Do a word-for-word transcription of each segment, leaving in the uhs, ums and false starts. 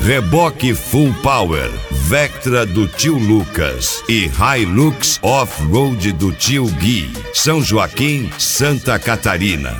reboque Full Power, Vectra do tio Lucas e Hilux Off-Road do tio Gui. São Joaquim, Santa Catarina.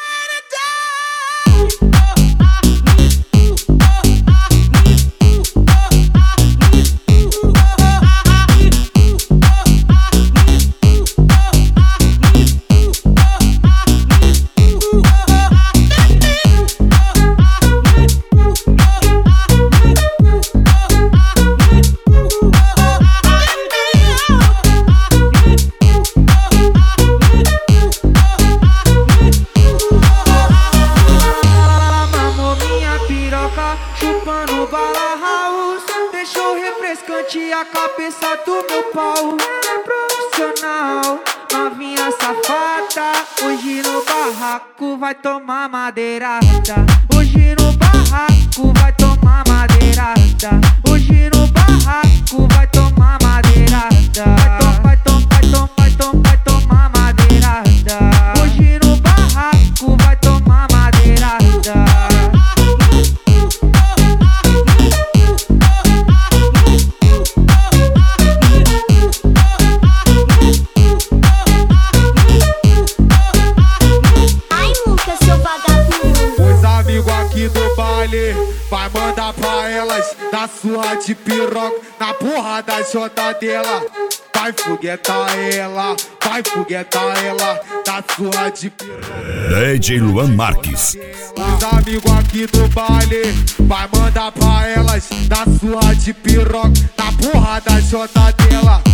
Chupando bala house, deixou refrescante a cabeça do meu pau. É profissional, novinha safada. Hoje no barraco vai tomar madeirada. Hoje no barraco vai tomar madeirada. Hoje no barraco vai tomar madeirada. Vai tom, vai tom, vai tom, vai tom, vai tomar madeirada. Hoje no barraco vai tomar madeirada. Aqui do baile, vai mandar pra elas na surra de piroca, na porra da jota dela. Vai foguetar ela, vai foguetar ela, na surra de piroca. D J Luan Marques. Os amigos aqui do baile, vai mandar pra elas na surra de piroca, na porra da jota dela.